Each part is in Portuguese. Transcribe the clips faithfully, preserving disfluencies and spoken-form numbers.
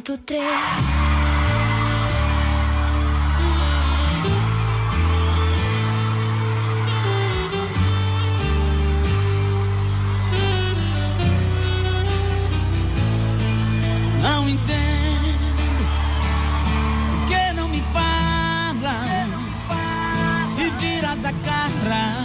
ponto três. Não entendo por que não me fala e viras a cara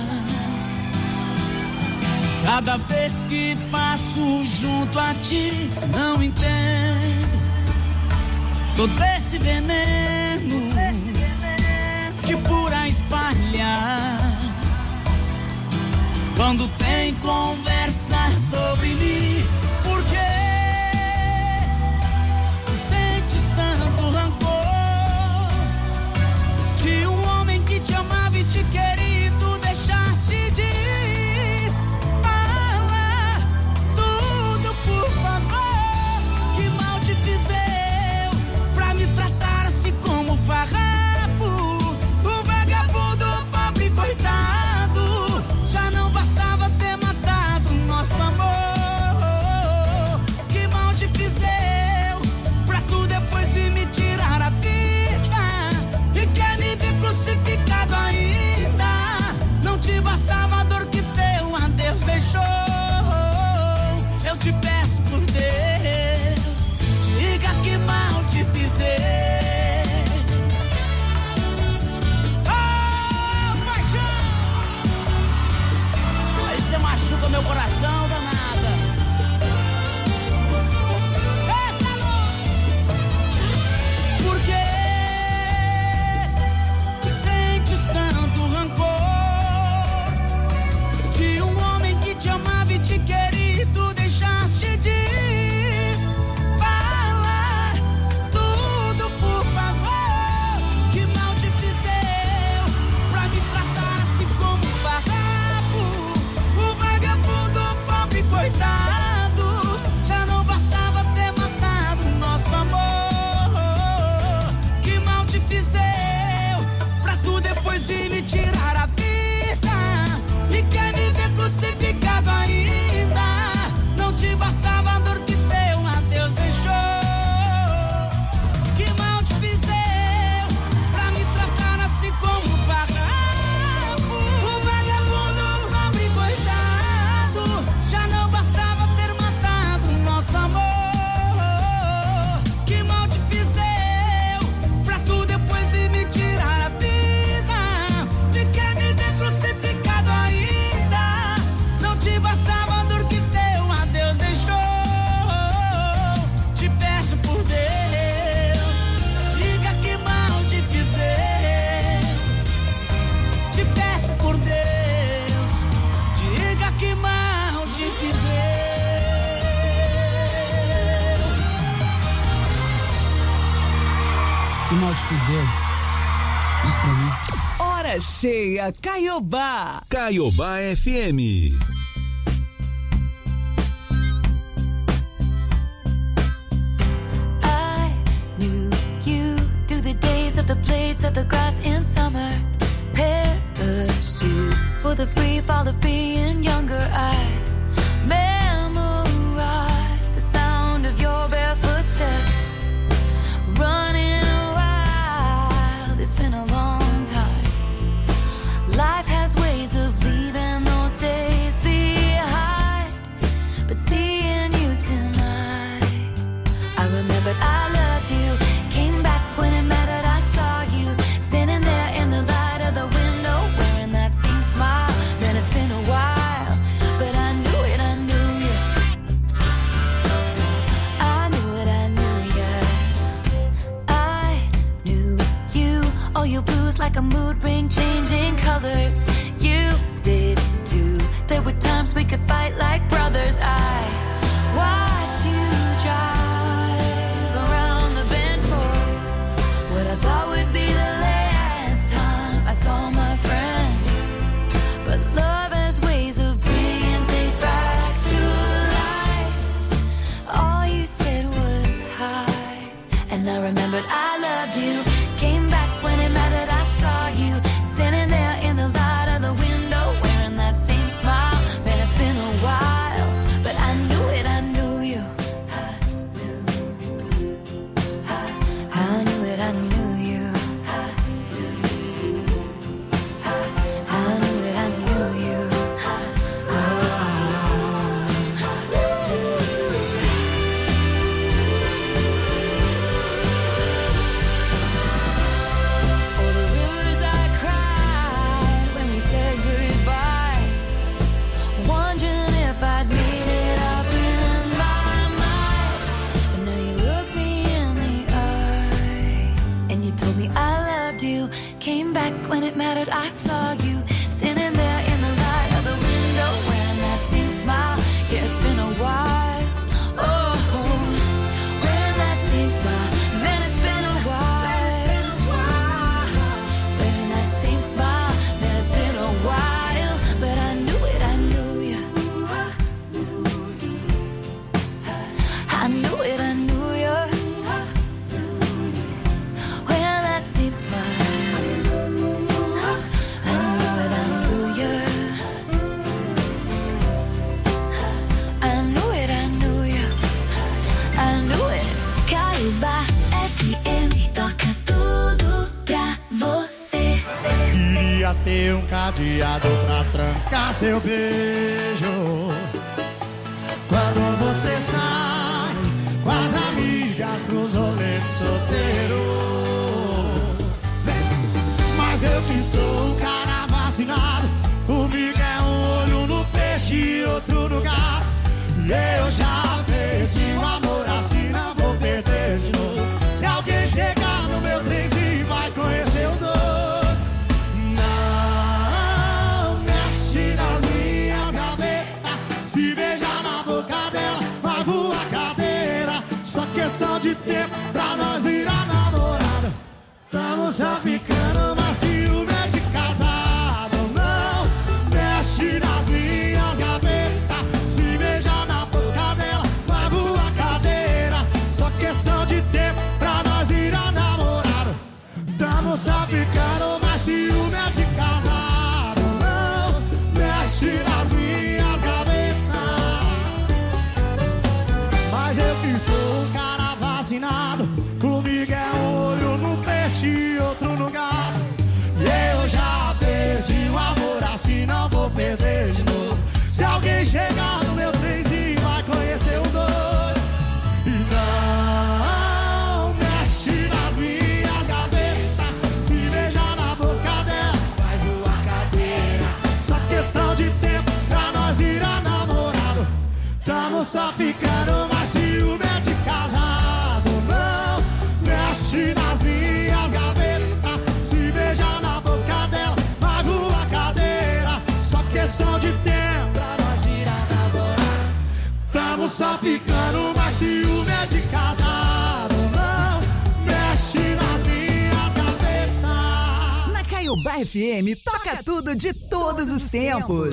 cada vez que passo junto a ti. Não entendo todo esse veneno que por aí espalha quando tem conversa sobre mim. Por quê? Tanto rancor de um homem que te amava e te queria, tu deixaste de falar tudo, por favor. Que mal te fiz eu pra me tratar assim como farrapo? Um vagabundo, pobre coitado. Já não bastava ter matado nosso amor. Que mal te fiz eu pra tu depois de me tirar a vida e quer me ver crucificado ainda. Não te bastava a dor que teu adeus deixou. Eu te peço por Deus, diga que mal te fiz eu. Oh, paixão! Aí você machuca meu coração, danada. Tanto rancor de um homem que te amava e te queria, tu deixaste de falar tudo, por favor. Que mal te fiz eu pra me tratar assim como farrapo? O vagabundo, pobre coitado. Já não bastava ter matado nosso amor. Que mal te fiz eu depois de me tirar a vida e quer me ver crucificado ainda. Não te bastava a dor que teu adeus deixou. Que mal te fiz eu pra me tratar assim como farrapo? O vagabundo, pobre coitado. Já não bastava ter matado nosso amor. Que mal te fiz eu pra tu depois de me tirar a vida. Bastava a dor que teu adeus deixou. Te peço por Deus, diga que mal te fiz eu. Te peço por Deus, diga que mal te fiz eu. Que mal te fiz eu? Diz pra mim. Hora cheia, Caiobá. Caiobá F M. Of the blades of the grass in summer, parachutes for the free fall of being younger. I memorized the sound of your barefoot steps, running wild. It's been a long time. Life has ways of leaving those days behind, but seeing you tonight, I remembered I loved you. Came back when it mattered. I saw you standing there in the light of the window, wearing that same smile. Man, it's been a while, but I knew it, I knew you. I knew it, I knew you. I knew you. All your blues like a mood ring, changing colors. You did too. There were times we could fight like brothers. I watched you drive around the bend for what I thought would be the last time I saw my friend. But love has ways of bringing things back to life. All you said was hi, and I remembered I loved you. Came back when it mattered. I saw you standing there in the light of the window, wearing that same smile. Man, it's been a while, but I knew it, I knew you. I knew. I knew it, I knew you. When that same smile, I knew it, I knew you. I knew it, I knew you. I knew it. Caiobá F M toca tudo pra você. Queria ter um cadeado pra trancar seu beijo. Quando você sai com as amigas pros rolês solteiro. Mas eu que sou um cara vacinado, comigo é um olho no peixe e outro no gato. E eu já perdi o amor, assim não vou perder de novo. Se alguém chegar no meu trenzinho vai conhecer o doido. Não mexe nas minhas gavetas, se beijar na boca dela vai voar cadeira. Só questão de tempo pra nós ir a namorada. Tamo só ficando, mas ciúme é de casado. Não mexe nas minhas gavetas, se beijar na boca dela vai voar cadeira. Só questão de tempo pra nós ir a namorada. Tamo só ficando, mas ciúme é de casado. Não mexe nas minhas gavetas. Mas eu que sou um cara vacinado, comigo é um olho no peixe e outro no gato. E eu já perdi o amor, assim não vou perder de novo. Se alguém chegar no meu trenzinho vai conhecer o doido. E não mexe nas minhas gavetas, se beijar na boca dela vai voar cadeira. Só questão de tempo pra nós ir a namorado. Tamo só ficando, mas ciúme é de casado. Não mexe nas minhas gavetas, se beijar na boca dela vai voar cadeira. Só questão de tempo pra nós ir a namorar. Tamo só ficando, mas ciúme é de casado. Não mexe nas minhas gavetas. Na Caiobá F M, toca tudo de todos os tempos.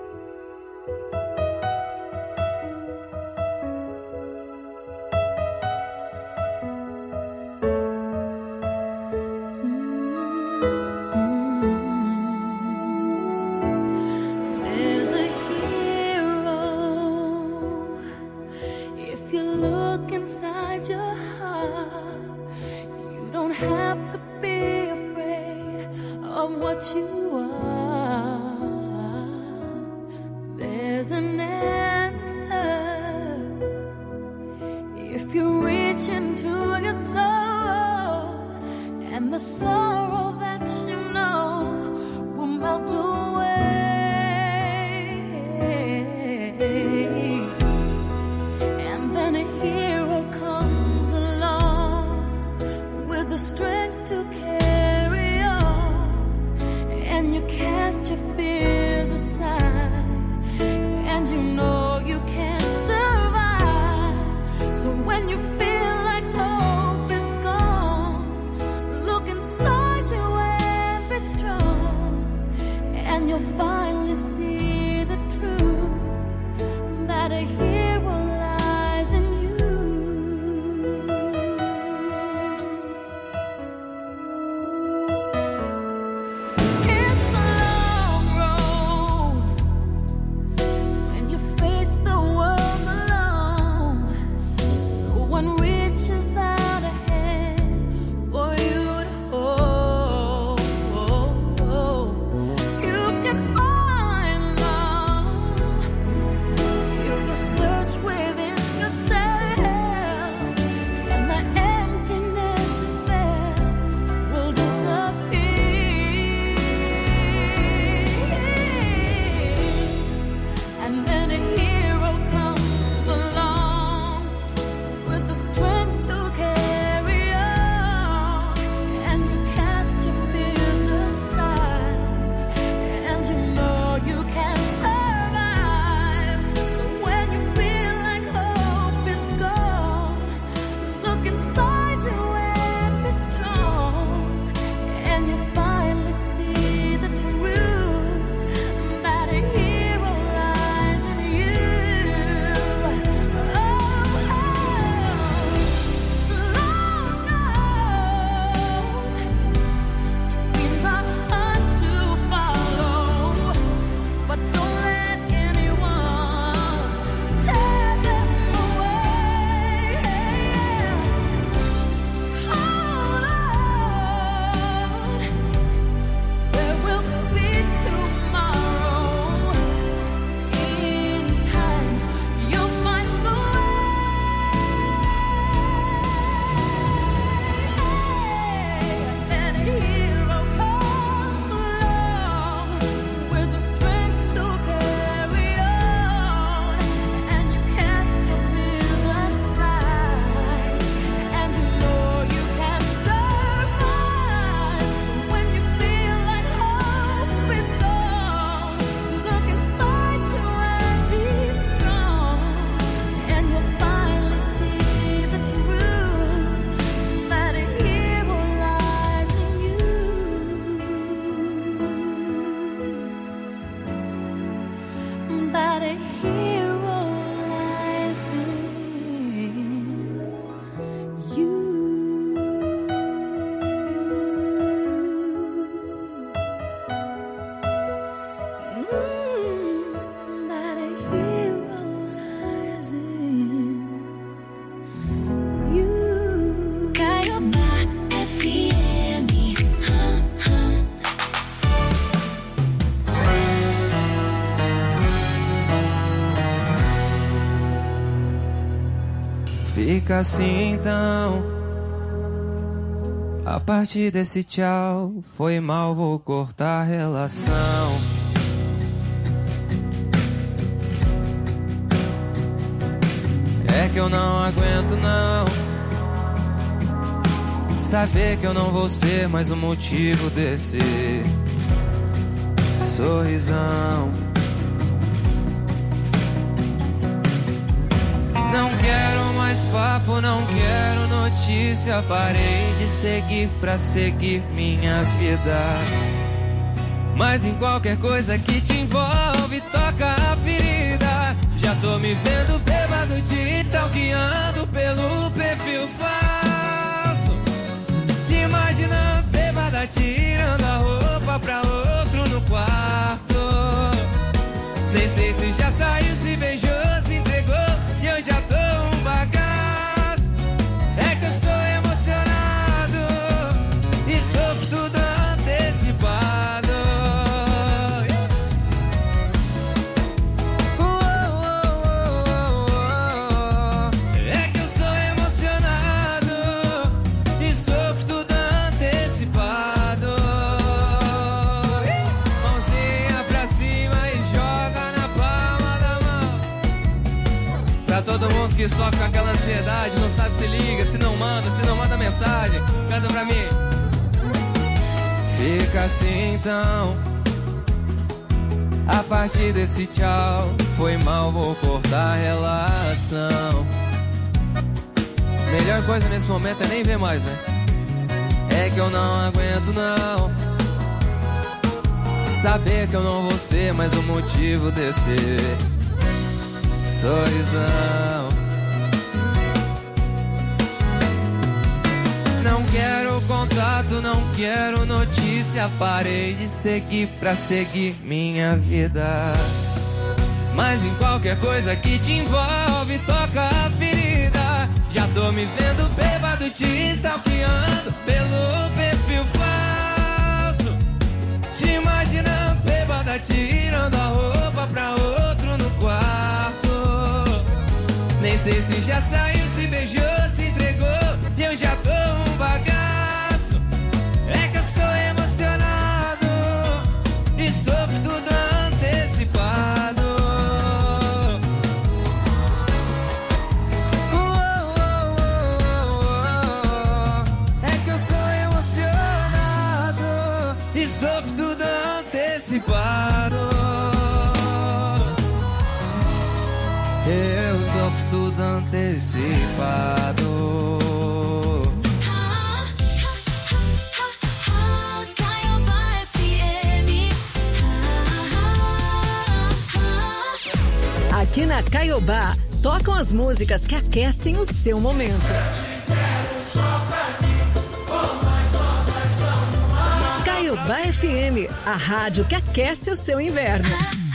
There's a hero. If you look inside your heart, you don't have to be afraid of what you are. There's an answer. If you reach into your soul, and the sorrow that you know will melt away. And then a hero comes along with the strength to carry on, and you cast your fears aside, and you know you can survive. So when you feel like hope is gone, look inside you and be strong, and you'll finally see the truth, that a hero lies in you. It's a long road, and you face the world alone. No one reaches out a hand for you to hold. You can find love if you search within yourself, and the emptiness you felt will disappear. And then a hero comes along with the strength to carry on, and you cast your fears aside, and you know you can survive. So when you feel like hope is gone, look inside you and be strong, and you finally see the truth, that a hero lies in you. Oh, oh, Fica assim então. A partir desse tchau, foi mal, vou cortar a relação. É que eu não aguento não saber que eu não vou ser mais o motivo desse sorrisão. Não quero mais papo, não quero notícia. Parei de seguir pra seguir minha vida. Mas em qualquer coisa que te envolve, toca a ferida. Já tô me vendo bêbado, te stalkeando pelo perfil falso. Te imaginando bêbada, tirando a roupa pra outro no quarto. Nem sei se já saiu, se beijou, se entregou. E eu já tô um bagaço. É que eu sou emocionado e sofro tudo antecipado. Oh, oh, oh, oh, oh. É que eu sou emocionado e sofro tudo antecipado. Mãozinha pra cima e joga na palma da mão. Pra todo mundo que sofre com aquela ansiedade, não sabe se liga, se não manda, se não manda mensagem, canta pra mim. Fica assim então. A partir desse tchau, foi mal, vou cortar a relação. Melhor coisa nesse momento é nem ver mais, né? É que eu não aguento não saber que eu não vou ser mais o motivo desse sorrisão. Não quero contato, não quero notícia. Parei de seguir pra seguir minha vida. Mas em qualquer coisa que te envolve, toca a ferida. Já tô me vendo bêbado, te stalkeando pelo perfil falso. Te imaginando bêbada, tirando a roupa pra outro no quarto. Nem sei se já saiu, se beijou, se entregou. E eu já tô um bagaço. É que eu sou emocionado e sofro tudo antecipado. Oh, oh, oh, oh, oh. É que eu sou emocionado e sofro tudo antecipado. Eu sofro tudo antecipado. Aqui na Caiobá, tocam as músicas que aquecem o seu momento. Caiobá F M, a rádio que aquece o seu inverno.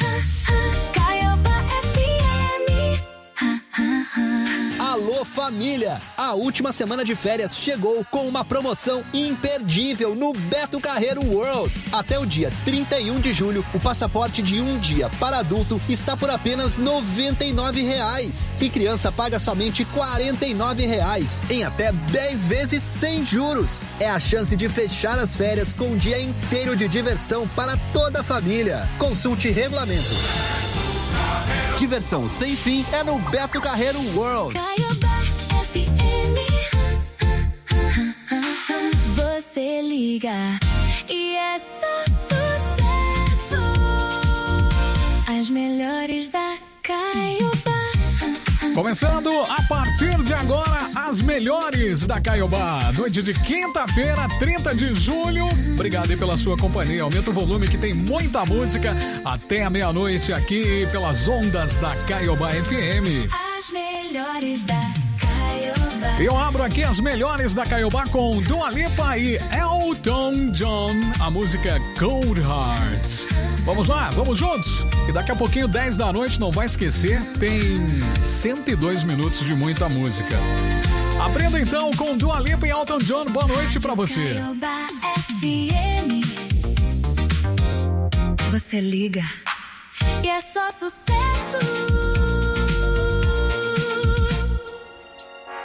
Alô família! A última semana de férias chegou com uma promoção imperdível no Beto Carreiro World. Até o dia trinta e um de julho, o passaporte de um dia para adulto está por apenas noventa e nove reais. E criança paga somente quarenta e nove reais, em até dez vezes sem juros. É a chance de fechar as férias com um dia inteiro de diversão para toda a família. Consulte regulamento. Diversão sem fim é no Beto Carreiro World. Caiobá F M. Você liga e é só sucesso. As melhores da Caiobá. Começando a partir de agora, as melhores da Caiobá. Noite de quinta-feira, trinta de julho. Obrigado aí pela sua companhia. Aumenta o volume que tem muita música até a meia-noite aqui pelas ondas da Caiobá F M. As melhores da Caiobá. Eu abro aqui as melhores da Caiobá com Dua Lipa e Elton John. A música Cold Hearts. Vamos lá, vamos juntos. E daqui a pouquinho, dez da noite, não vai esquecer, tem cento e dois minutos de muita música. Aprenda então com Dua Lipa e Elton John. Boa noite pra você. Caiobá F M. Você liga e é só sucesso.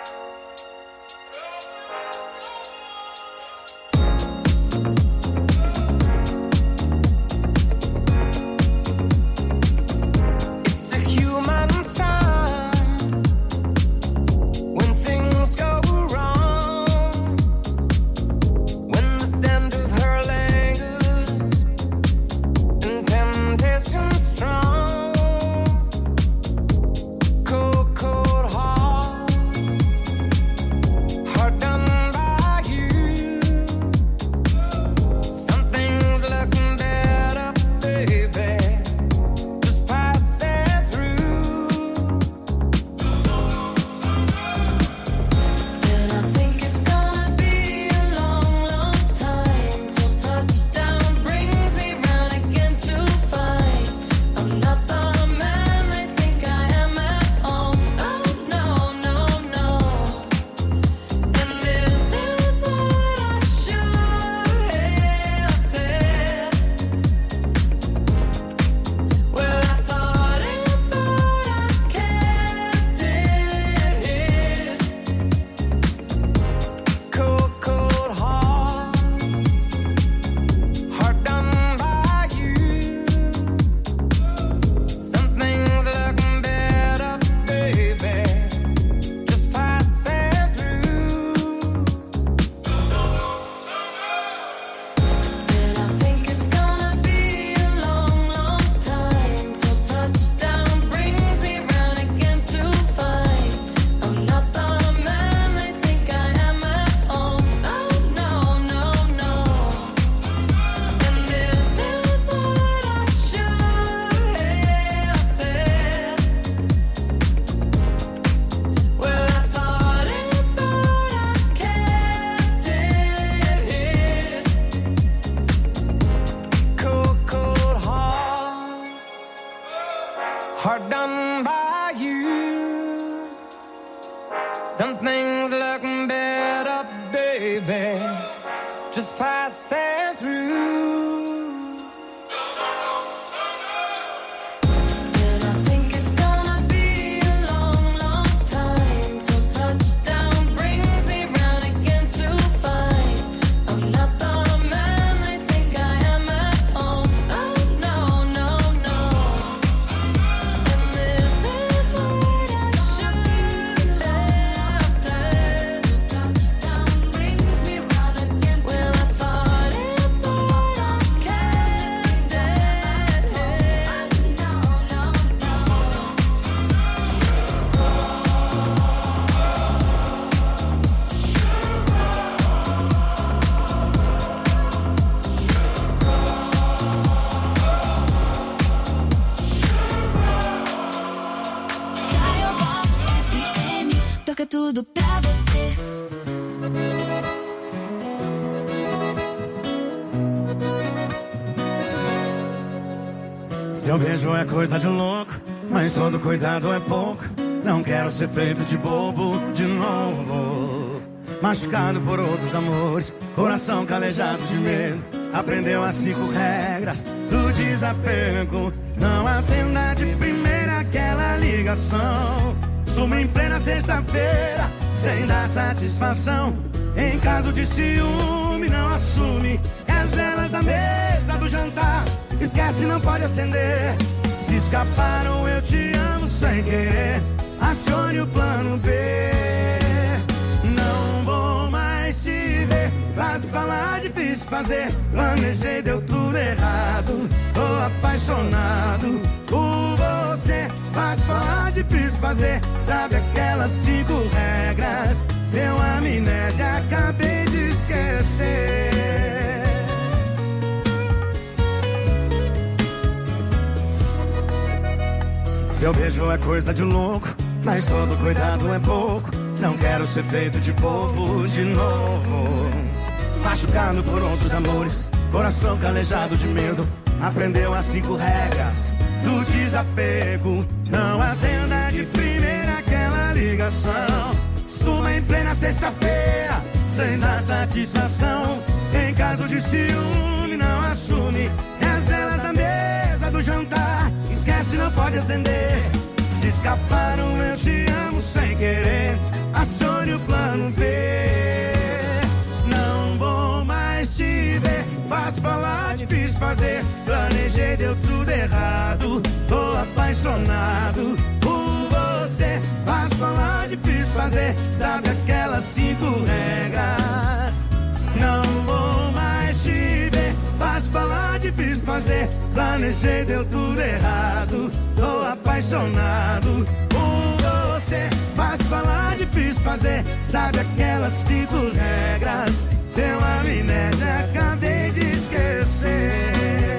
Some things look better, baby, just passing through. Tudo pra você. Seu beijo é coisa de louco, mas todo cuidado é pouco. Não quero ser feito de bobo de novo. Machucado por outros amores, coração calejado de medo. Aprendeu as cinco regras do desapego. Não atenda de primeira aquela ligação. Suma em plena sexta-feira, sem dar satisfação. Em caso de ciúme, não assume. É as velas da mesa do jantar, esquece, não pode acender. Se escaparam, eu te amo sem querer. Acione o plano B. Não vou mais te ver. Fácil falar, difícil fazer. Planejei, deu tudo errado. Tô apaixonado por você. Fácil falar, difícil fazer. Sabe aquelas cinco regras? Deu amnésia, acabei de esquecer. Seu beijo é coisa de louco, mas todo cuidado é pouco. Não quero ser feito de bobo de novo. Machucado por outros amores, coração calejado de medo. Aprendeu as cinco regras do desapego. Não atenda de primeira aquela ligação. Suma em plena sexta-feira, sem dar satisfação. Em caso de ciúme, não assume. É as velas da mesa do jantar, esquece, não pode acender. Se escaparam, eu te amo sem querer. Acione o plano B. Não vou mais te ver. Fácil falar, difícil fazer. Planejei, deu tudo errado. Tô apaixonado por você. Fácil falar, difícil fazer. Sabe aquelas cinco regras? Não vou mais te ver. Fácil falar, difícil fazer. Planejei, deu tudo errado. Tô apaixonado por você. Fácil falar, difícil fazer. Sabe aquelas cinco regras? Deu amnésia, acabei de esquecer.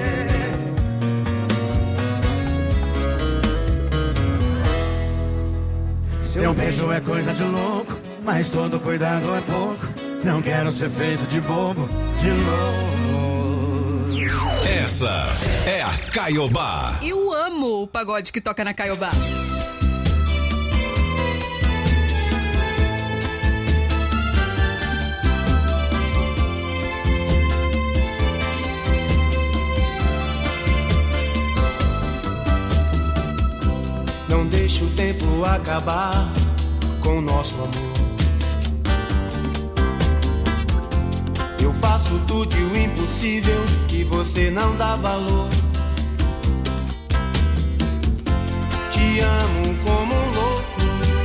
Seu beijo é coisa de louco, mas todo cuidado é pouco. Não quero ser feito de bobo de novo. Essa é a Caiobá. Eu amo o pagode que toca na Caiobá. Não deixe o tempo acabar com o nosso amor. Eu faço tudo e o impossível que você não dá valor. Te amo como um louco,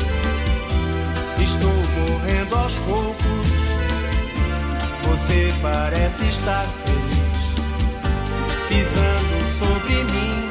estou morrendo aos poucos. Você parece estar feliz, pisando sobre mim.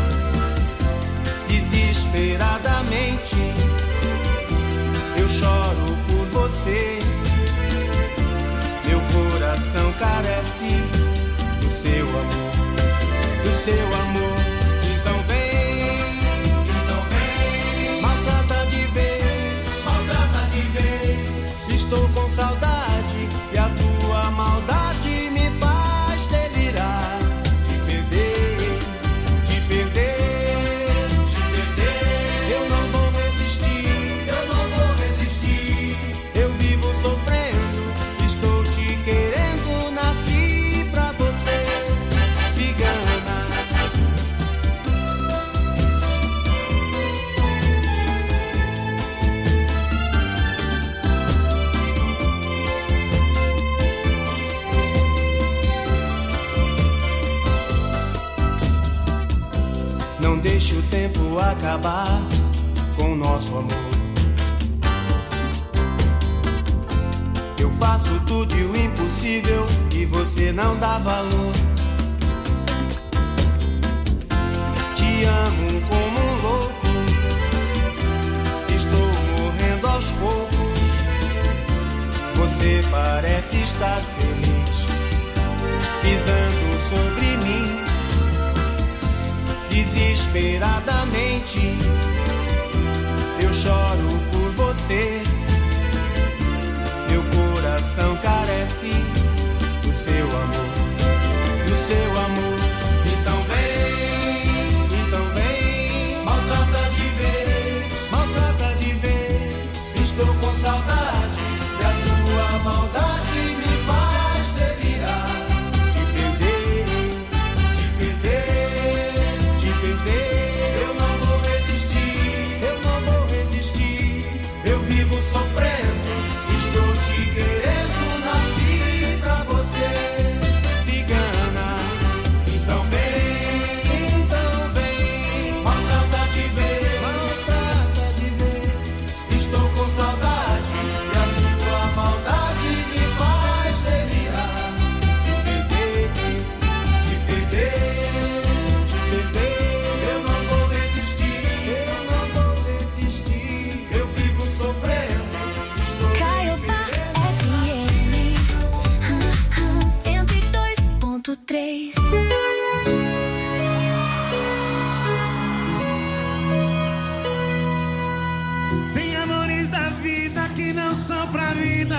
Desesperadamente eu choro por você. Meu coração carece do seu amor, do seu amor. Então vem, então vem, maltrata de vez, maltrata de vez. Estou com saudade e a tua maldade me faz delirar. Te perder, te perder, te perder. Eu não vou resistir, eu não vou resistir. acabar com o nosso amor. Eu faço tudo e o impossível e você não dá valor. Te amo como um louco, estou morrendo aos poucos. Você parece estar feliz, pisando sobre mim, desesperadamente. Eu choro por você, meu coração carece do seu amor, do seu amor. Então vem, então vem, maltrata de vez, maltrata de vez. Estou com saudade e a sua maldade me faz delirar. Te perder, te perder, te perder. Eu não vou resistir, eu não vou resistir. Eu vivo sofrendo, estou te querendo, nasci pra você se enganar. Então vem, então vem, maltrata de vez, maltrata de vez. Estou com saudade e a sua maldade me faz delirar. Te perder, te perder, te perder. Eu não vou resistir, eu não vou resistir. Eu vivo sofrendo, estou te Caiobá F M cento e dois ponto três. Tem amores da vida que não são pra vida.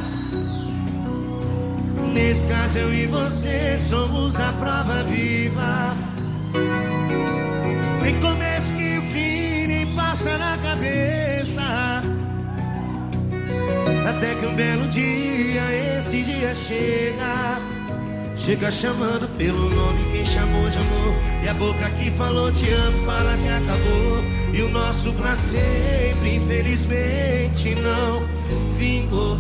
Nesse caso eu e você somos a prova viva. Tem começo que o fim nem passa na cabeça. Até que um belo dia, esse dia chega. Chega chamando pelo nome quem chamou de amor. E a boca que falou te amo fala que acabou. E o nosso pra sempre, infelizmente, não vingou.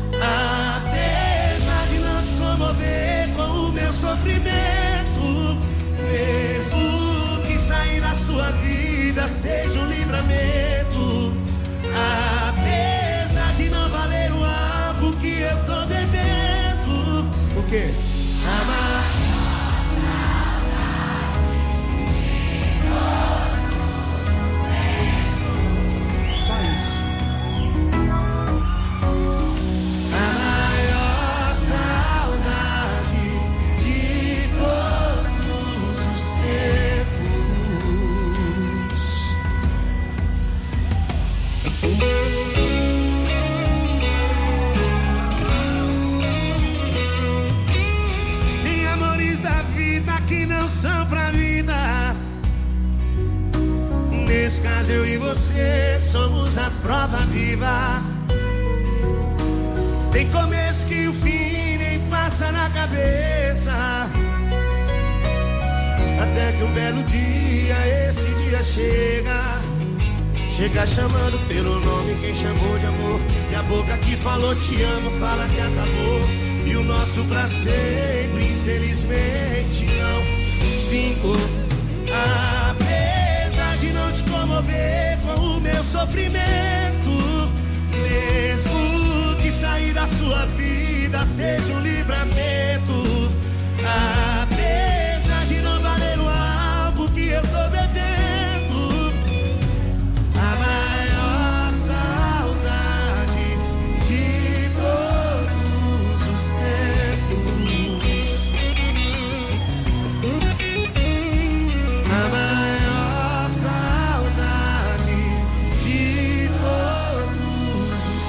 Apesar de não te comover com o meu sofrimento, mesmo que sair da sua vida seja um livramento. Apesar de não valer o algo que eu tô devendo. O quê? Amar. Só isso. A maior saudade de todos os tempos. Tem amores da vida que não são pra vida. Nesse caso eu e você somos a prova viva. Tem começo que o fim nem passa na cabeça. Até que um belo dia, esse dia chega. Chega chamando pelo nome quem chamou de amor. E a boca que falou te amo fala que acabou. E o nosso pra sempre, infelizmente, não vingou. Apesar de não te comover com o meu sofrimento, mesmo que sair da sua vida seja um livramento. Apesar de não valer o alvo que eu tô bebendo, a maior saudade de todos os tempos. A maior saudade de todos os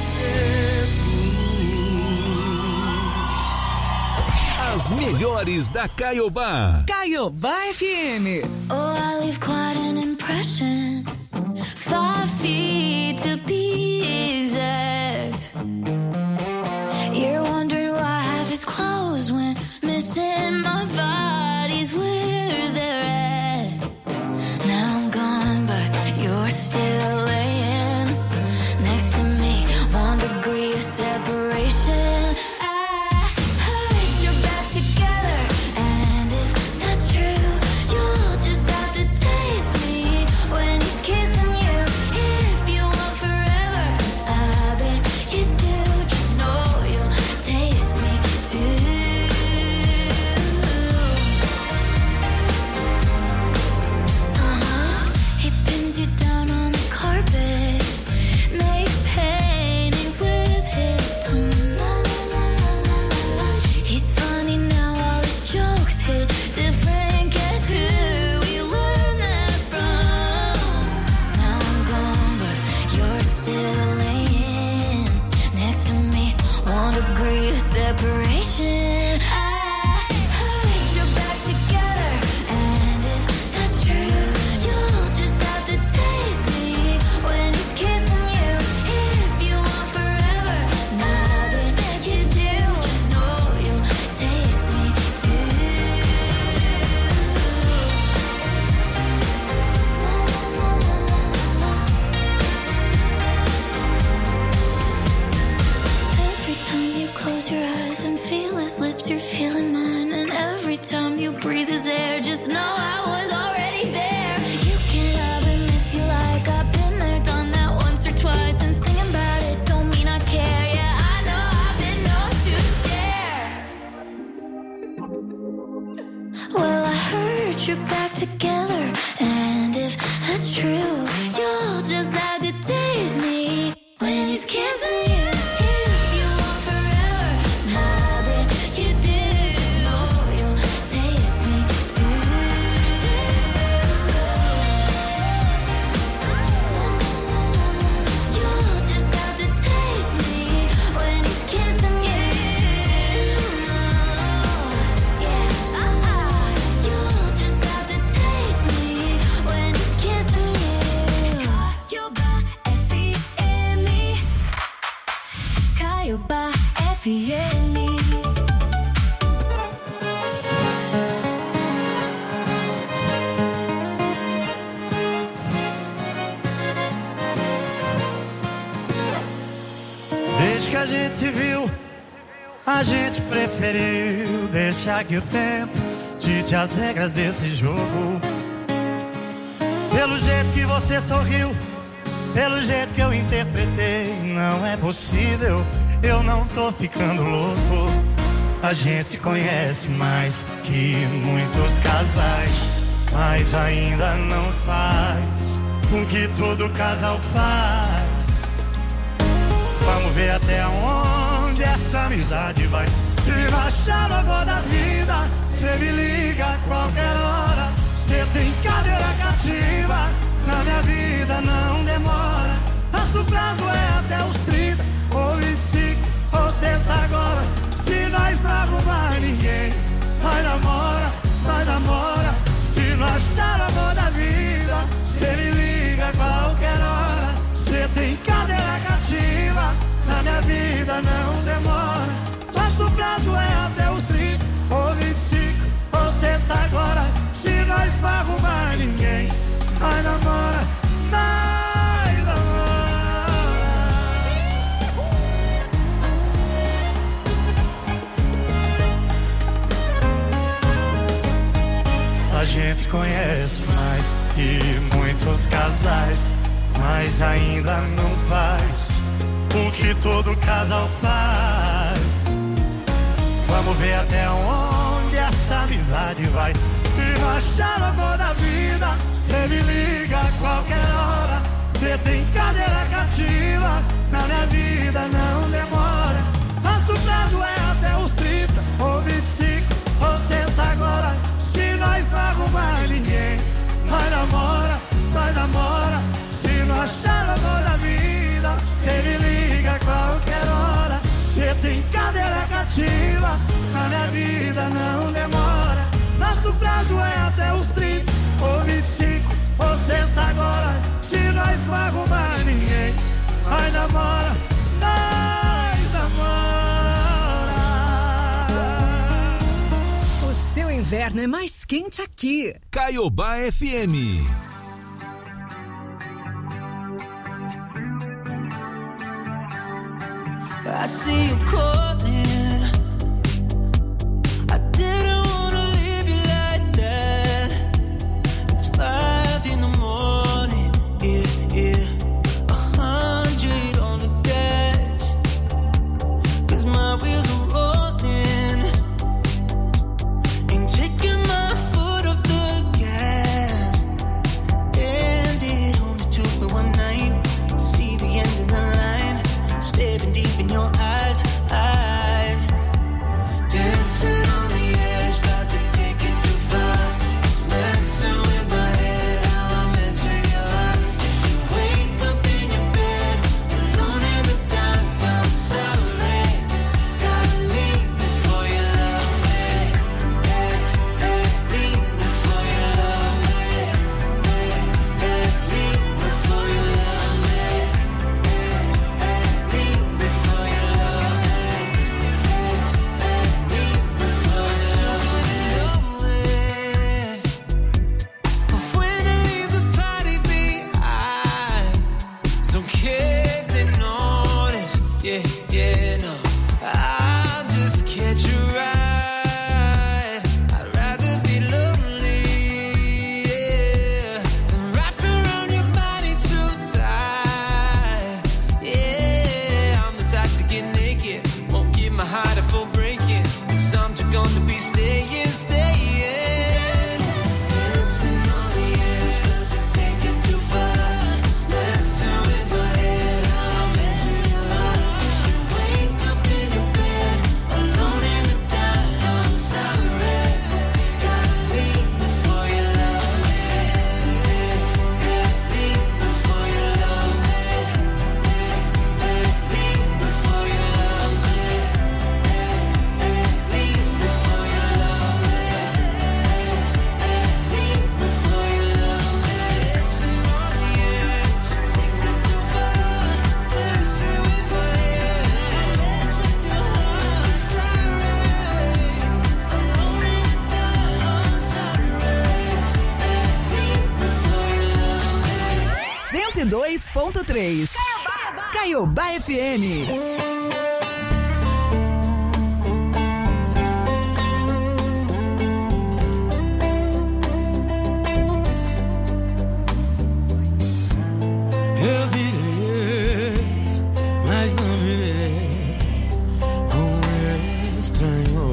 tempos. As melhores da Caiobá. Caiobá F M. Oh, I leave quite an impression. Five feet to be exact. You're wondering why I have his clothes when missing my body's where they're at. Now I'm gone, but you're still laying next to me. One degree of separation. I heard you're back together, and if that's true, you'll just have to taste me. you separation. I heard you're back together, and if that's true, you'll just have to taste me when he's kissing you. If you want forever, now that you do, just know you'll taste me too. Every time you close your eyes and feel his lips, you're feeling mine. And every time you breathe his air, just know I was already there. You can have him if you like. I've been there, done that once or twice. And singing about it don't mean I care. Yeah, I know I've been known to share. Well, I heard you're back together, and if that's true, you'll just have to taste me when he's kissing you. If you want forever, now that you do, know you'll taste me too. Taste me too. You'll just have to taste me when he's kissing you. Yeah, uh-uh. You'll just have to taste me when he's kissing you. Caiobá, F E M E. Caiobá, F E M E. Desde que a gente se viu, a gente preferiu deixar que o tempo dite as regras desse jogo. Pelo jeito que você sorriu, pelo jeito que eu interpretei, não é possível, eu não tô ficando louco. A gente se conhece mais que muitos casais, mas ainda não faz o que todo casal faz. Vamos ver até onde essa amizade vai. Se não achar o amor da vida, cê me liga a qualquer hora. Cê tem cadeira cativa, na minha vida não demora. Nosso prazo é até os trinta, ou vinte e cinco, ou sexta agora. Se nós não arrumar ninguém, nós namora, nós namora. Se não achar o amor da vida, cê me liga a qualquer hora. Cê tem cadeira cativa, na minha vida não demora. Nosso prazo é até os trinta, ou vinte e cinco, ou sexta agora. Se nós não arrumar ninguém, nós namora, nós namora. A gente conhece mais que muitos casais, mas ainda não faz o que todo casal faz. Vamos ver até onde essa amizade vai. Se não achar o amor da vida, cê me liga a qualquer hora. Cê tem cadeira cativa, na minha vida não demora. Nosso prazo é até os trinta, ou vinte e cinco, ou sexta agora. Se nós não arrumar ninguém, nós namora, nós namora. Se não achar o amor da vida, cê me liga a qualquer hora. Cê tem cadeira cativa, na minha vida não demora. Nosso prazo é até os trinta, ou vinte e cinco, ou sexta agora. Se nós não arrumar ninguém, nós namora, nós namora. O seu inverno é mais quente aqui. Caiobá F M. I see you calling. I didn't wanna leave you like that. It's five in the morning, yeah, yeah. A hundred on the dash, 'cause my wheels are rolling. Ain't taking my foot off the gas. And it only took me one night to see the end of the line. Staring deep in your eyes, I yeah, yeah, no. I'll just catch a ride. I'd rather be lonely, yeah, than wrapped around your body too tight. Yeah, I'm the type to get naked, won't give my heart a full breaking, 'cause I'm just gonna be staying, staying. Dancing on the edge, but to take it too far. It's messing with my head, I'm messing with your heart. If you wake up in your bed, alone in the dark, I'm sorry. Gotta leave before you love me. Gotta leave before you love me. Leave before you love me. Leave before you love me. Leave before you love me. Dancing on the edge, take it too far. Messing with my head, mess with your heart. Sorry, alone in the dark, I'm sorry. Leave before you love me. cento e dois ponto três. Caiobá F M. Eu virei ex, mas não virei um estranho.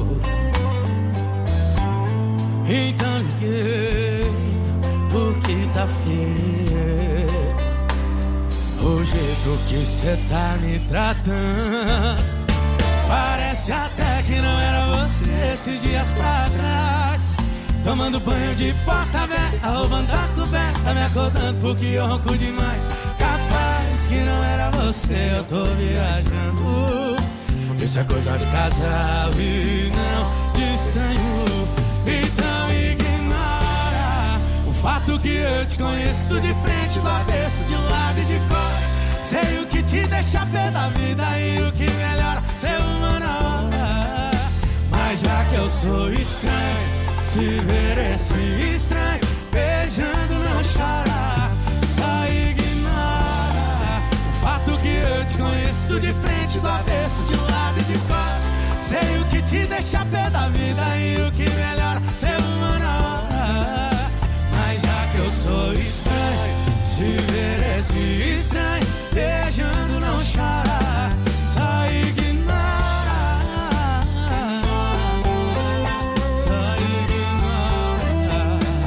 Então liguei, porque tá feio o jeito que cê tá me tratando. Parece até que não era você esses dias pra trás. Tomando banho de porta aberta, roubando a coberta, me acordando porque eu ronco demais. Capaz que não era você, eu tô viajando. Isso é coisa de casal e não de estranho. Então ignora o fato que eu te conheço de frente, do avesso, de um lado e de costas. Sei o que te deixa pé da vida e o que melhora ser uma na hora. Mas já que eu sou estranho, se ver esse estranho beijando não chora. Só ignora o fato que eu te conheço de frente, do avesso, de um lado e de costas. Sei o que te deixa pé da vida e o que melhora ser uma na hora. Mas já que eu sou estranho, se ver esse estranho beijando não chora. Só ignora, só ignora.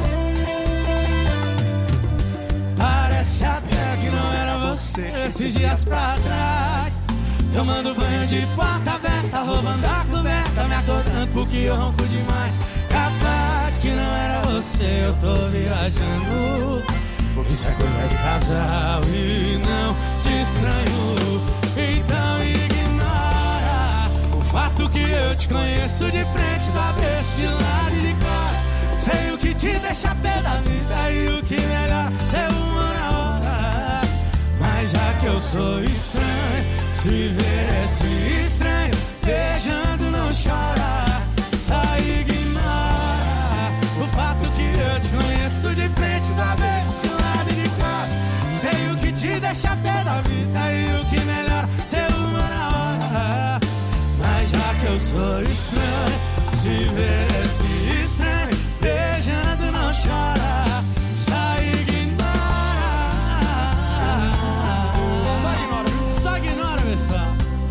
Parece até que não era você esses dias pra trás. Tomando banho de porta aberta, roubando a coberta, me acordando porque eu ronco demais. Capaz que não era você, eu tô viajando. Isso é coisa de casal e não de estranho. Então ignora o fato que eu te conheço de frente, do avesso, de lado e de costas. Sei o que te deixa pé da vida e o que melhor ser uma na hora. Mas já que eu sou estranho, se ver esse estranho beijando não chora. Só ignora o fato que eu te conheço de frente, do avesso, de lado e de costas. Sei o que te deixa pé da vida e o que melhor ser uma na hora. Mas já que eu sou estranho, se ver esse estranho beijando não chora. Só ignora, só ignora, só ignora, pessoal.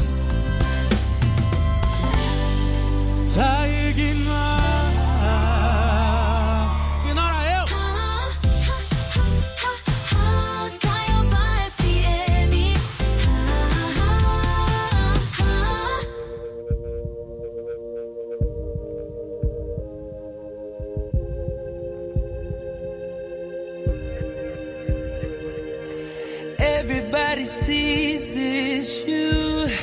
Só ignora, ignora eu. Caiobá F M. Everybody sees this you.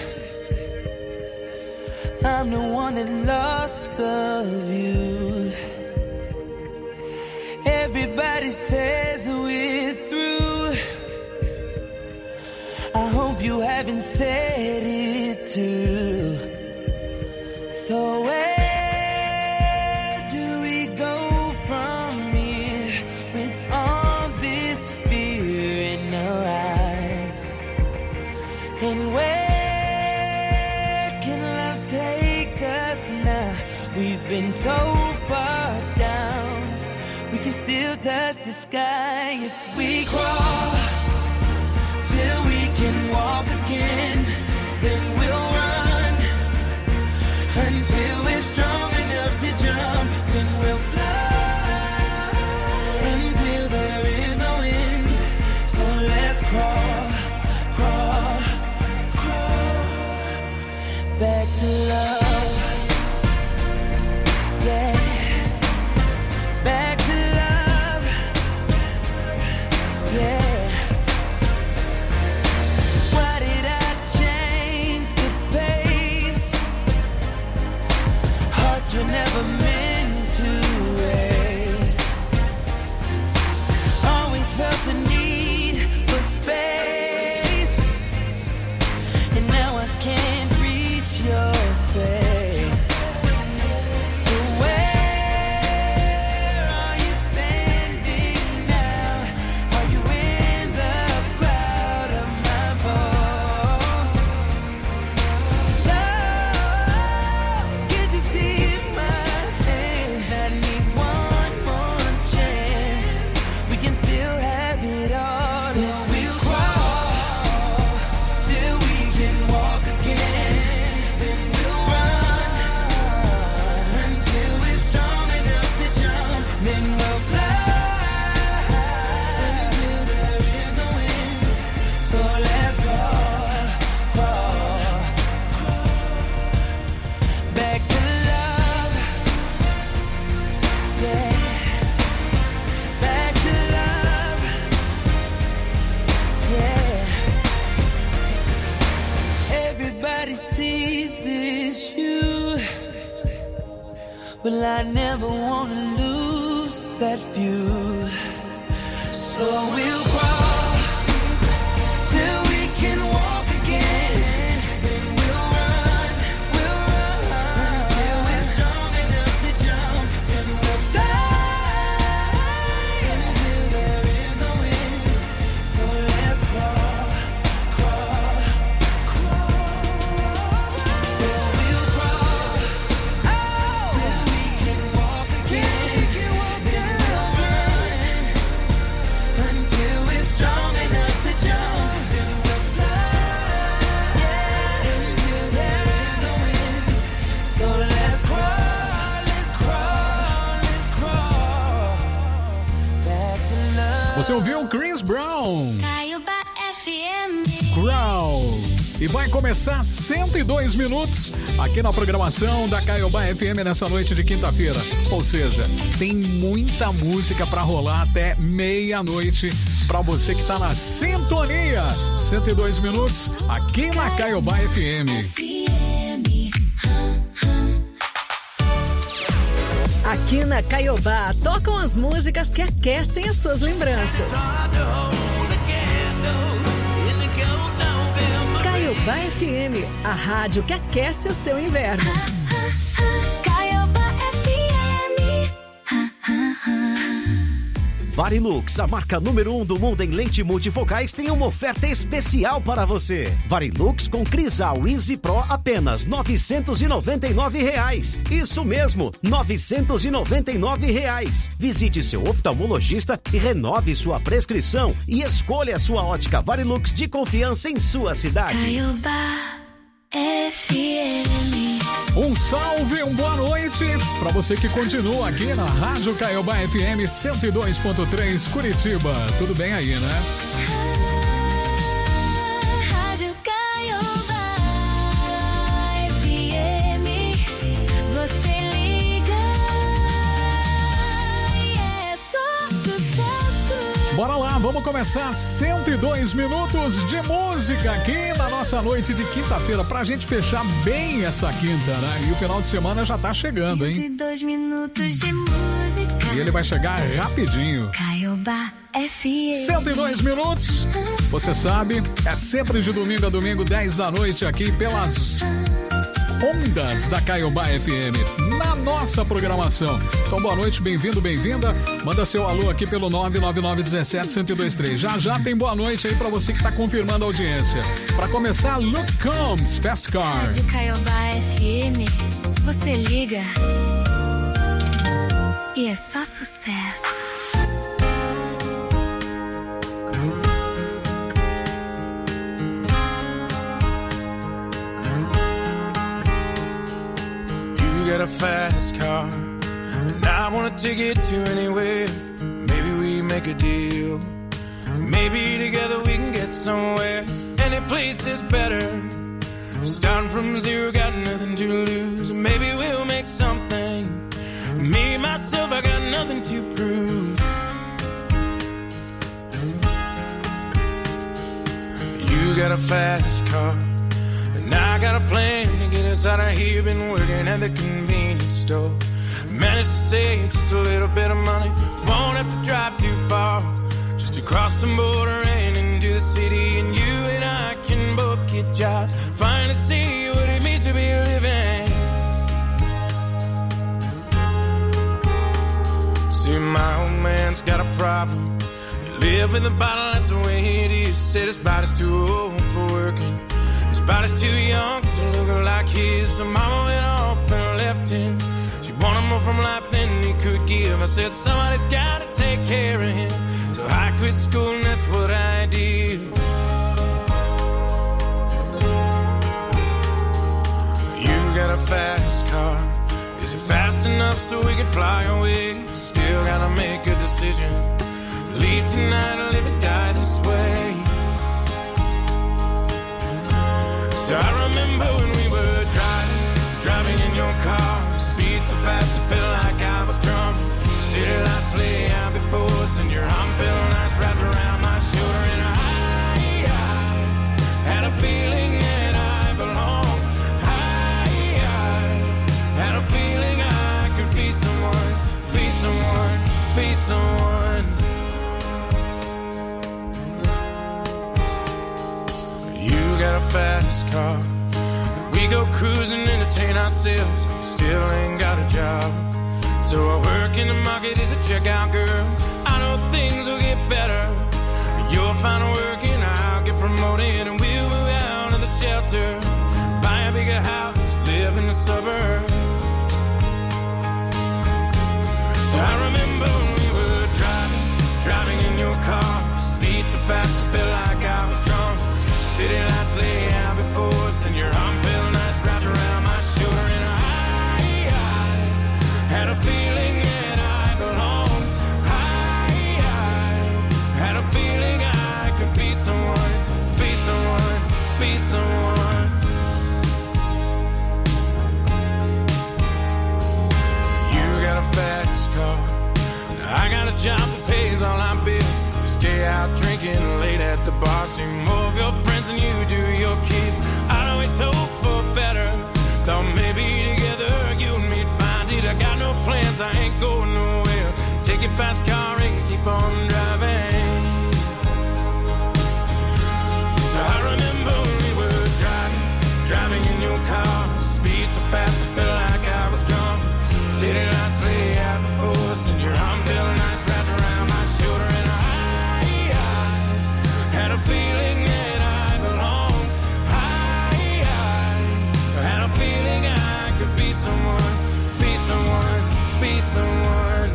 I'm the one that lost the view. Everybody says we're through. I hope you haven't said it too. So where do we go from here with all this fear in our eyes? And where take us now? We've been so far down. We can still touch the sky if we crawl till we can walk again. Then we'll run until we're strong enough to jump. Then we'll fly until there is no end. So let's crawl, crawl, crawl back to love. Yeah. Back to love. Yeah. Why did I change the pace? Hearts were never meant to race. Always felt the need for space, and now I can't reach your face. So where are you standing now? Are you in the crowd of my voice? Love, can't you see my hand? I need one more chance. We can still have it all. So we'll crawl till we can walk again. Then we'll run until we're strong enough to jump. Then we'll fly until there is no end. So let's crawl, crawl, crawl back to love. Yeah, back to love. Yeah. Everybody sees this you. Well, I never wanna lose that view. So we'll crawl till we can walk again. Then we'll run, we'll run until we're strong enough to jump. Then we'll fly until there is no end. So let's crawl, crawl, crawl. So we'll crawl till we can walk again. Then we'll run until we're strong enough to jump. Then we'll fly until there is no end. So let's crawl, let's crawl, let's crawl back to love. Você ouviu Chris Brown? Caiobá F M. Crown. E vai começar cento e dois minutos aqui na programação da Caiobá F M nessa noite de quinta-feira. Ou seja, tem muita música pra rolar até meia-noite pra você que tá na sintonia. cento e dois minutos aqui na Caiobá F M. Aqui na Caiobá, tocam as músicas que aquecem as suas lembranças. Caiobá F M, a rádio que aquece o seu inverno. Caiobá F M. Varilux, a marca número um do mundo em lente multifocais, tem uma oferta especial para você. Varilux com Crisal Easy Pro, apenas novecentos e noventa e nove reais. Isso mesmo, novecentos e noventa e nove reais. Visite seu oftalmologista e renove sua prescrição e escolha a sua ótica Varilux de confiança em sua cidade. Caiobá F M. Um salve, uma boa noite pra você que continua aqui na Rádio Caiobá F M cento e dois ponto três Curitiba. Tudo bem aí, né? Rádio Caiobá F M. Você liga e é só sucesso. Bora lá, vamos começar cento e dois minutos de música aqui na nossa noite de quinta-feira, pra gente fechar bem essa quinta, né? E o final de semana já tá chegando, hein? cento e dois minutos de música. E ele vai chegar rapidinho. Caiobá F M. cento e dois minutos, você sabe, é sempre de domingo a domingo, dez da noite aqui pelas ondas da Caiobá F M, na nossa programação. Então, boa noite, bem-vindo, bem-vinda. Manda seu alô aqui pelo nove nove nove um sete um zero dois três. Já já tem boa noite aí pra você que tá confirmando a audiência. Pra começar, Luke Combs, Fast Car. Rádio Caiobá F M, você liga e é só sucesso. You got a fast car, and I wanna take it to anywhere. Maybe we make a deal. Maybe together we can get somewhere. Any place is better. Starting from zero, got nothing to lose. Maybe we'll make something. Me, myself, I got nothing to prove. You got a fast car, and I got a plan to get us out of here. Been working at the convenience store. Managed to save just a little bit of money. Won't have to drive too far, just to cross the border and into the city. And you and I can both get jobs, finally see what it means to be living. See, my old man's got a problem. He live in the bottle, that's the way it is. Said his body's too old for working. His body's too young to look like his. So mama went off and left him. She wanted more from life than he could give. I said somebody's gotta take care of him. So I quit school and that's what I did. You got a fast car. Is it fast enough so we can fly away? Still gotta make a decision. Leave tonight or live or die this way. So I remember when we were driving, driving in your car. Speed so fast it felt like I was drunk. City lights lay out before us, and your arm felt nice wrapped around my shoulder. And I, I had a feeling that I belonged. I, I had a feeling I could be someone, be someone, be someone. You got a fast car. We go cruising, entertain ourselves. Still ain't got a job. So I work in the market as a checkout girl. I know things will get better. You'll find work and I'll get promoted. And we'll move out of the shelter, buy a bigger house, live in the suburbs. So I remember when we were driving, driving in your car. Speed so fast it felt like I was drunk. City lights lay out before us, and your arm felt nice wrapped around my shoulder. And I, I had a feeling that I belonged. I, I had a feeling I could be someone, be someone, be someone. You got a fast car. Now I got a job that pays all our bills. Stay out drinking late at the bar. See more of your friends than you do your kids. I always hope for better. Thought maybe together you and me'd find it. I got no plans, I ain't going nowhere. Take your fast car and keep on driving. So I remember when we were driving, driving in your car. Speed so fast it felt like I was drunk. City lights lay out before us, and your arm felt nice wrapped around my shoulder. And had a feeling that I belonged. I, I had a feeling I could be someone, be someone, be someone.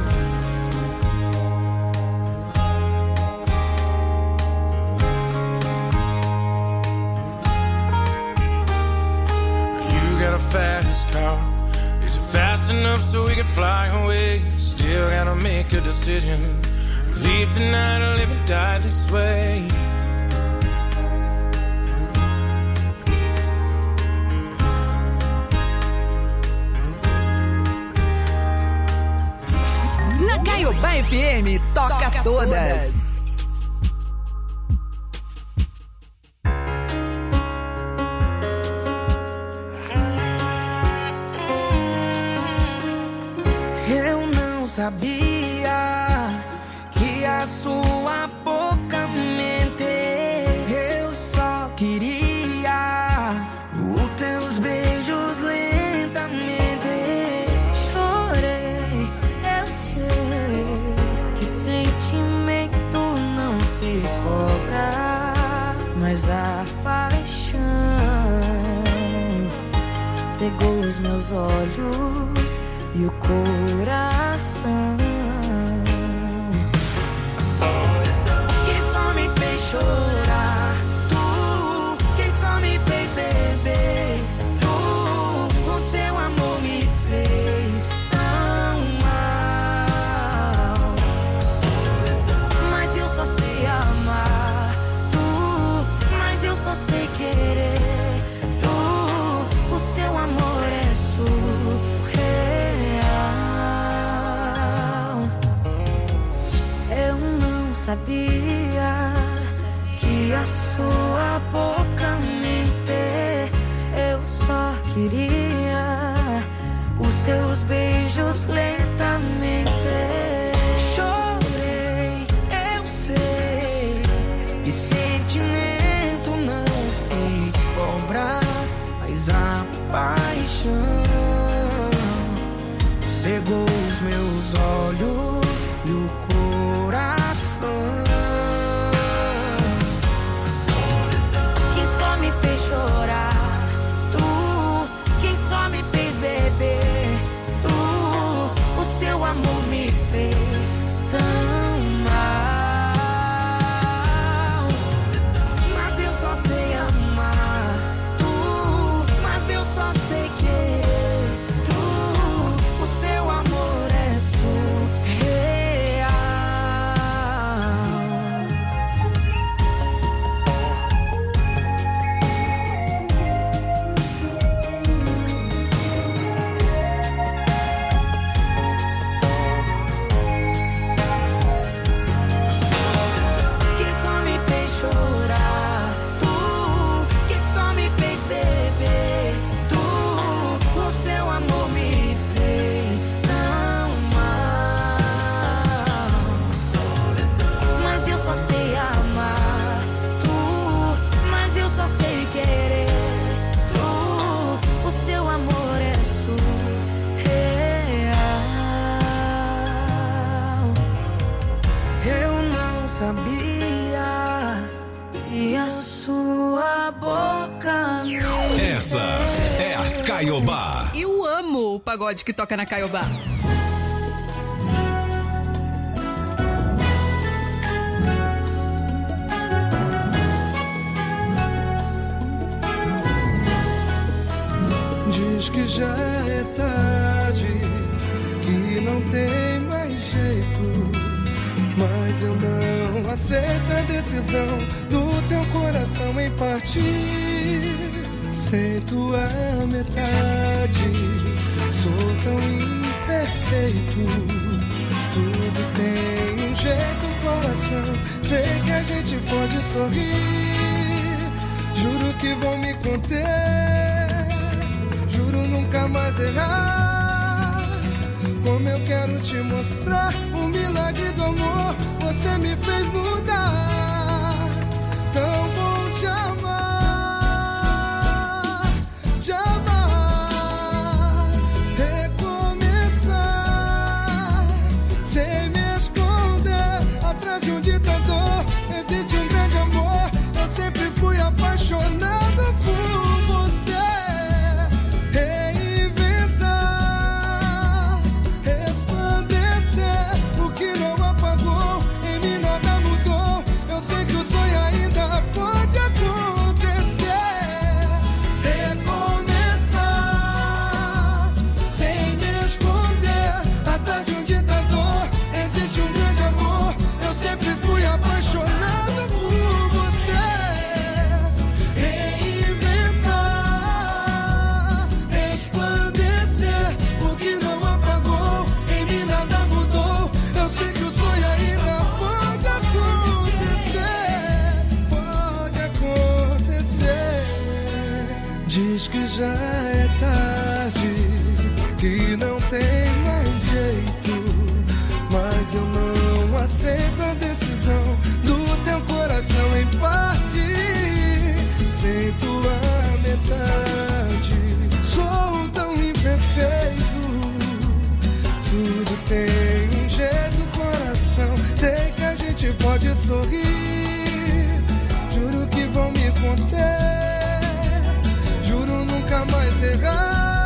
You got a fast car. Is it fast enough so we can fly away? Still gotta make a decision. Leave tonight or live or die this way. Na Caiobá F M, toca, toca todas. todas. Eu não sabia que a sua boca mente. Eu só queria os teus beijos. cegou os meus olhos e o coração. Que só me fez chorar, tu, que só me fez beber, tu, o seu amor me fez tão mal. Mas eu só sei amar, tu, mas eu só sei querer. Seu amor é surreal. Eu não sabia que a sua boca mente. Eu só queria os teus beijos lentamente. Chorei, eu sei que sentimento não se cobra, mas a paixão cegou os meus olhos e o coração. Quem só me fez chorar, tu, quem só me fez beber, tu, o seu amor me fez tão mal. Mas eu só sei amar, eu só sei que tu, o seu amor é surreal. Que só me fez chorar, tu, que só me fez beber, seu amor me fez tão mal. Mas eu só sei amar, tu, mas eu só sei querer, tu, o seu amor é surreal. Eu não sabia que a sua boca me... Essa é a Caiobá. Eu amo o pagode que toca na Caiobá. Diz que já é tarde, que não tem mais jeito, mas eu não aceito a decisão do teu coração em partir. Sem tua metade, sou tão imperfeito. Tudo tem um jeito, coração. Sei que a gente pode sorrir. Juro que vou me conter. Juro nunca mais errar. Como eu quero te mostrar o milagre do amor. Você me fez mudar. Tão bom te amar. Apaixonado por você, reinventar, resplandecer. O que não apagou, em mim nada mudou. Eu sei que o sonho ainda pode acontecer. Recomeçar, sem me esconder, atrás de um ditador. Existe um grande amor. Eu sempre fui apaixonado por que já é tarde, que não tem mais jeito, mas eu não aceito a decisão do teu coração em parte. Sem tua metade, sou tão imperfeito. Tudo tem um jeito, coração. Sei que a gente pode sorrir. Juro que vou me conter. Juro nunca mais errar.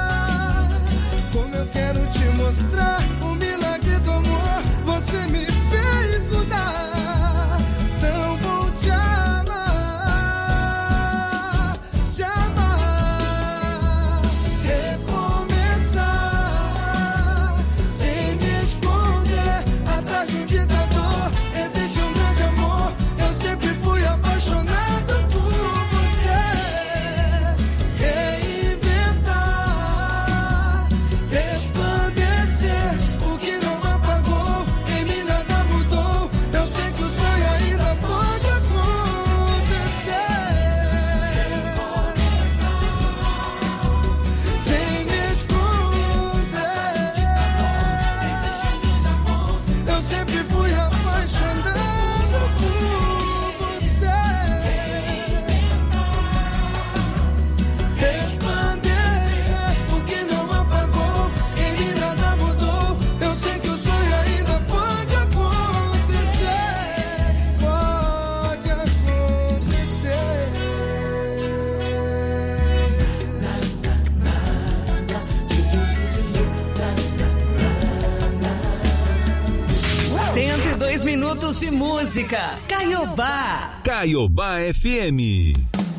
minutos de música. Caiobá. Caiobá F M.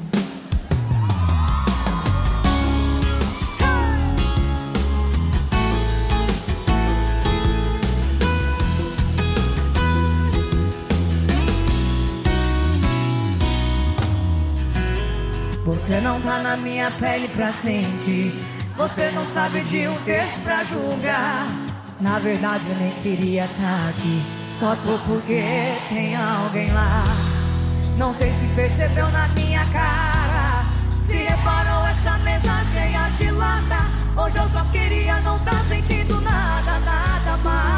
Você não tá na minha pele pra sentir. Você não sabe de um texto pra julgar. Na verdade eu nem queria tá aqui. Só tô porque tem alguém lá. Não sei se percebeu na minha cara. Se reparou essa mesa cheia de lata. Hoje eu só queria não tá sentindo nada, nada mais.